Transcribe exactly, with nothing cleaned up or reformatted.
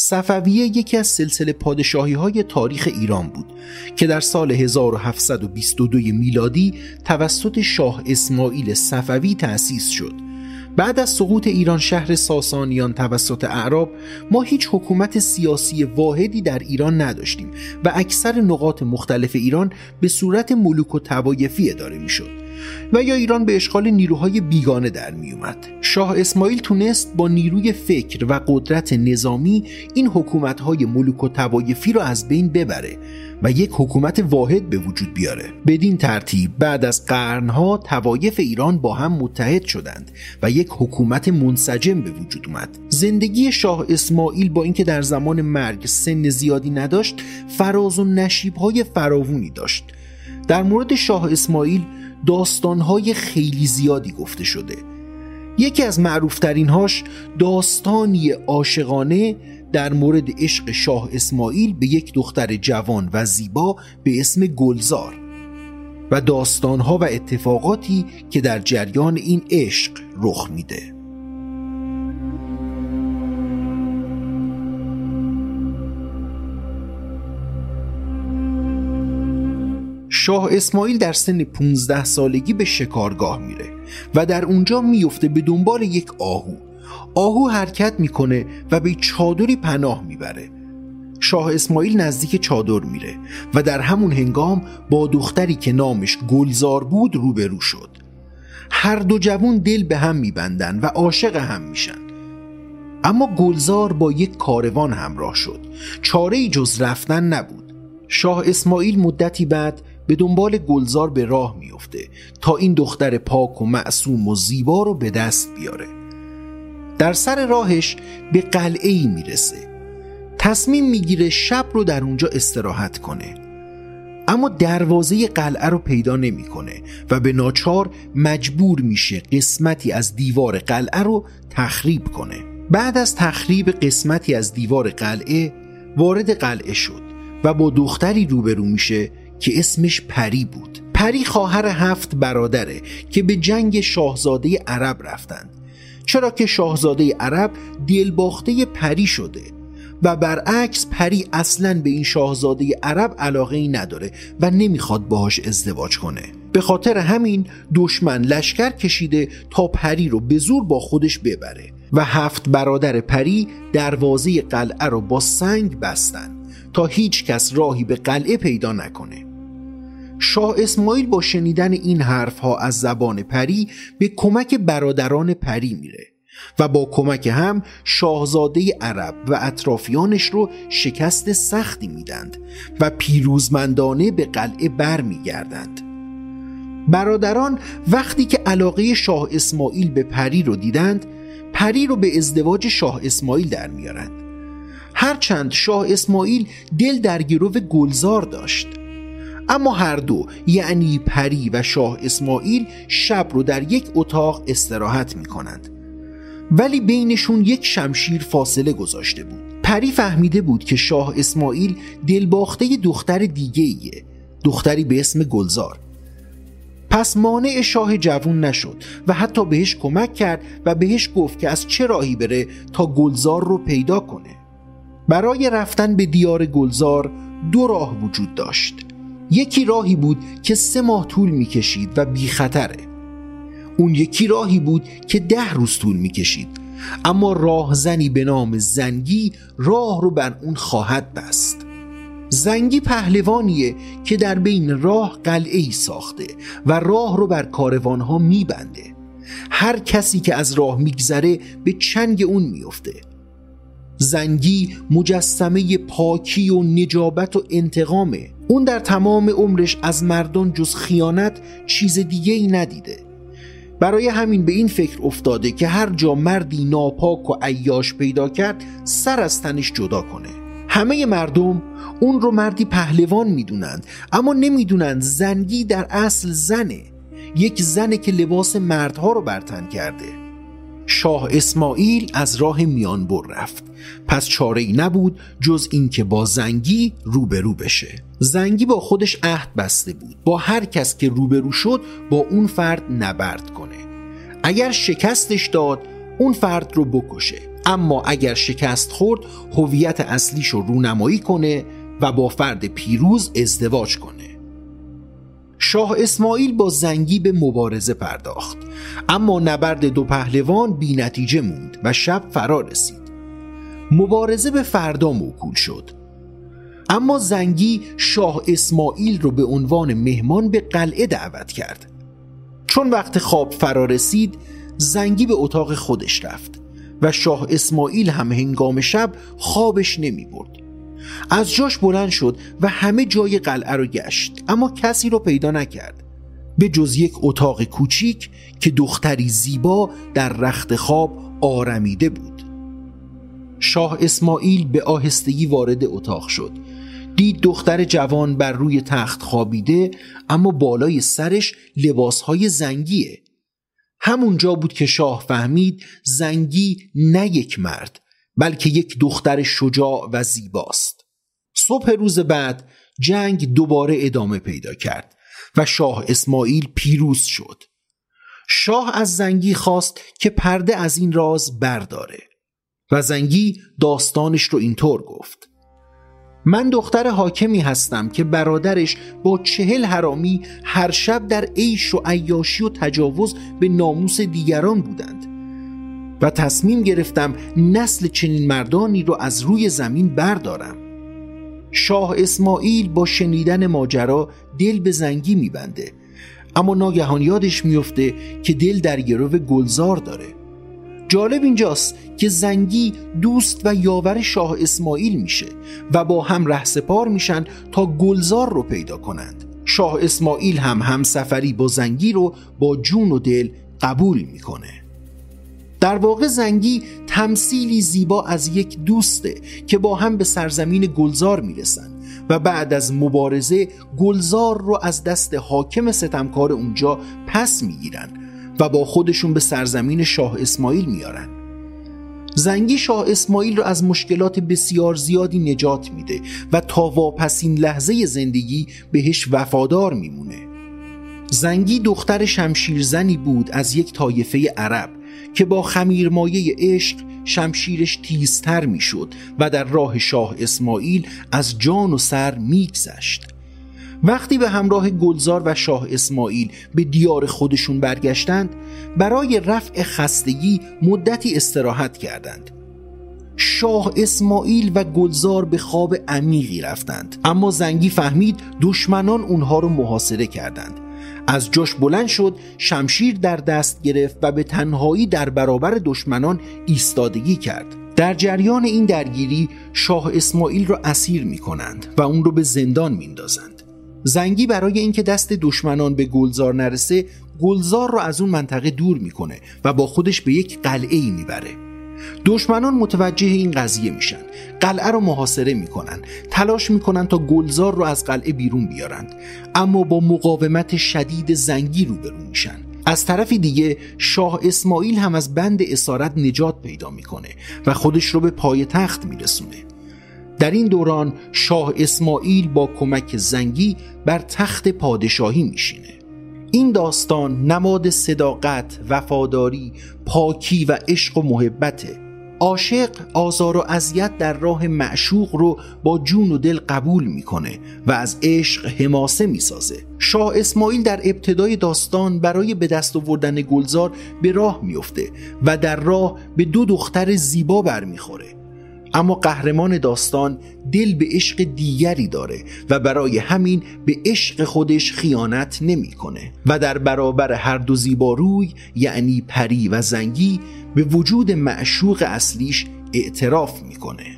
صفویه یکی از سلسله پادشاهی‌های تاریخ ایران بود که در سال هزار و هفتصد و بیست و دو میلادی توسط شاه اسماعیل صفوی تأسیس شد. بعد از سقوط ایران شهر ساسانیان توسط اعراب ما هیچ حکومت سیاسی واحدی در ایران نداشتیم و اکثر نقاط مختلف ایران به صورت ملوک و طوایفی اداره میشد و یا ایران به اشغال نیروهای بیگانه در می اومد. شاه اسماعیل تونست با نیروی فکر و قدرت نظامی این حکومت‌های ملوک و طوایفی رو از بین ببره و یک حکومت واحد به وجود بیاره. بدین ترتیب بعد از قرنها طوایف ایران با هم متحد شدند و یک حکومت منسجم به وجود اومد. زندگی شاه اسماعیل با اینکه در زمان مرگ سن زیادی نداشت، فراز و نشیب‌های فراوانی داشت. در مورد شاه اسماعیل داستان‌های خیلی زیادی گفته شده. یکی از معروفترین هاش داستانی عاشقانه در مورد عشق شاه اسماعیل به یک دختر جوان و زیبا به اسم گلزار و داستان‌ها و اتفاقاتی که در جریان این عشق رخ میده. شاه اسماعیل در سن پونزده سالگی به شکارگاه میره و در اونجا میفته به دنبال یک آهو. آهو حرکت میکنه و به چادری پناه میبره. شاه اسماعیل نزدیک چادر میره و در همون هنگام با دختری که نامش گلزار بود روبرو شد. هر دو جوان دل به هم میبندن و عاشق هم میشن. اما گلزار با یک کاروان همراه شد. چاره‌ای جز رفتن نبود. شاه اسماعیل مدتی بعد به دنبال گلزار به راه میفته تا این دختر پاک و معصوم و زیبا رو به دست بیاره. در سر راهش به قلعه‌ای میرسه. تصمیم میگیره شب رو در اونجا استراحت کنه، اما دروازه قلعه رو پیدا نمیکنه و به ناچار مجبور میشه قسمتی از دیوار قلعه رو تخریب کنه. بعد از تخریب قسمتی از دیوار قلعه وارد قلعه شد و با دختری روبرو میشه که اسمش پری بود. پری خواهر هفت برادره که به جنگ شاهزاده عرب رفتند، چرا که شاهزاده عرب دلباخته پری شده و برعکس پری اصلاً به این شاهزاده عرب علاقه ای نداره و نمیخواد باهاش ازدواج کنه. به خاطر همین دشمن لشکر کشیده تا پری رو به زور با خودش ببره و هفت برادر پری دروازه قلعه رو با سنگ بستن تا هیچ کس راهی به قلعه پیدا نکنه. شاه اسماعیل با شنیدن این حرفها از زبان پری به کمک برادران پری میره و با کمک هم شاهزاده عرب و اطرافیانش رو شکست سختی میدند و پیروزمندانه به قلعه بر میگردند. برادران وقتی که علاقه شاه اسماعیل به پری رو دیدند، پری رو به ازدواج شاه اسماعیل در میارند. هرچند شاه اسماعیل دل در گرو گلزار داشت، اما هر دو یعنی پری و شاه اسماعیل شب رو در یک اتاق استراحت می کنند، ولی بینشون یک شمشیر فاصله گذاشته بود. پری فهمیده بود که شاه اسماعیل دلباخته دختر دیگه ایه، دختری به اسم گلزار. پس مانع شاه جوون نشد و حتی بهش کمک کرد و بهش گفت که از چه راهی بره تا گلزار رو پیدا کنه. برای رفتن به دیار گلزار دو راه وجود داشت. یکی راهی بود که سه ماه طول میکشید و بی خطره. اون یکی راهی بود که ده روز طول میکشید، اما راهزنی به نام زنگی راه رو بر اون خواهد بست. زنگی پهلوانیه که در بین راه قلعه‌ای ساخته و راه رو بر کاروانها میبنده. هر کسی که از راه میگذره به چنگ اون میفته. زنگی مجسمه پاکی و نجابت و انتقامه. اون در تمام عمرش از مردان جز خیانت چیز دیگه ای ندیده. برای همین به این فکر افتاده که هر جا مردی ناپاک و عیاش پیدا کرد سر از تنش جدا کنه. همه مردم اون رو مردی پهلوان میدونند، اما نمیدونند زنگی در اصل زنه، یک زنه که لباس مردها رو بر تن کرده. شاه اسماعیل از راه میانبر رفت، پس چاره‌ای نبود جز این که با زنگی روبرو بشه. زنگی با خودش عهد بسته بود با هر کس که روبرو شد با اون فرد نبرد کنه. اگر شکستش داد اون فرد رو بکشه، اما اگر شکست خورد هویت اصلیش رو رونمایی کنه و با فرد پیروز ازدواج کنه. شاه اسماعیل با زنگی به مبارزه پرداخت، اما نبرد دو پهلوان بی نتیجه موند و شب فرا رسید. مبارزه به فردا موکول شد، اما زنگی شاه اسماعیل رو به عنوان مهمان به قلعه دعوت کرد. چون وقت خواب فرا رسید، زنگی به اتاق خودش رفت و شاه اسماعیل هم هنگام شب خوابش نمی برد. از جاش بلند شد و همه جای قلعه رو گشت، اما کسی رو پیدا نکرد به جز یک اتاق کوچیک که دختری زیبا در رخت خواب آرمیده بود. شاه اسماعیل به آهستگی وارد اتاق شد. دید دختر جوان بر روی تخت خوابیده، اما بالای سرش لباسهای زنگیه. همونجا بود که شاه فهمید زنگی نه یک مرد بلکه یک دختر شجاع و زیباست. صبح روز بعد جنگ دوباره ادامه پیدا کرد و شاه اسماعیل پیروز شد. شاه از زنگی خواست که پرده از این راز برداره و زنگی داستانش رو اینطور گفت: من دختر حاکمی هستم که برادرش با چهل حرامی هر شب در عیش و عیاشی و تجاوز به ناموس دیگران بودند و تصمیم گرفتم نسل چنین مردانی رو از روی زمین بردارم. شاه اسماعیل با شنیدن ماجرا دل به زنگی میبنده، اما ناگهان یادش میفته که دل در گرو گلزار داره. جالب اینجاست که زنگی دوست و یاور شاه اسماعیل میشه و با هم رهسپار میشن تا گلزار رو پیدا کنند. شاه اسماعیل هم همسفری با زنگی رو با جون و دل قبول میکنه. در واقع زنگی تمثیلی زیبا از یک دوسته که با هم به سرزمین گلزار میرسن و بعد از مبارزه گلزار رو از دست حاکم ستمکار اونجا پس میگیرن و با خودشون به سرزمین شاه اسماعیل میارن. زنگی شاه اسماعیل رو از مشکلات بسیار زیادی نجات میده و تا واپسین لحظه زندگی بهش وفادار میمونه. زنگی دختر شمشیرزنی بود از یک طایفه عرب که با خمیرمایه عشق شمشیرش تیزتر میشد و در راه شاه اسماعیل از جان و سر میگذشت. وقتی به همراه گلزار و شاه اسماعیل به دیار خودشون برگشتند، برای رفع خستگی مدتی استراحت کردند. شاه اسماعیل و گلزار به خواب عمیقی رفتند، اما زنگی فهمید دشمنان اونها رو محاصره کردند. از جاش بلند شد، شمشیر در دست گرفت و به تنهایی در برابر دشمنان ایستادگی کرد. در جریان این درگیری شاه اسماعیل را اسیر می کنند و اون رو به زندان می اندازند. زنگی برای اینکه دست دشمنان به گلزار نرسه، گلزار رو از اون منطقه دور میکنه و با خودش به یک قلعه‌ای میبره. دشمنان متوجه این قضیه میشن، قلعه رو محاصره میکنن، تلاش میکنن تا گلزار رو از قلعه بیرون بیارند، اما با مقاومت شدید زنگی روبرو میشن. از طرفی دیگه شاه اسماعیل هم از بند اسارت نجات پیدا میکنه و خودش رو به پای تخت میرسونه. در این دوران شاه اسماعیل با کمک زنگی بر تخت پادشاهی میشینه. این داستان نماد صداقت، وفاداری، پاکی و عشق و محبته. عاشق آزار و اذیت در راه معشوق رو با جون و دل قبول میکنه و از عشق حماسه میسازه. شاه اسماعیل در ابتدای داستان برای به دست آوردن گلزار به راه میفته و در راه به دو دختر زیبا برمیخوره. اما قهرمان داستان دل به عشق دیگری داره و برای همین به عشق خودش خیانت نمیکنه و در برابر هر دو زیباروی، یعنی پری و زنگی، به وجود معشوق اصلیش اعتراف میکنه.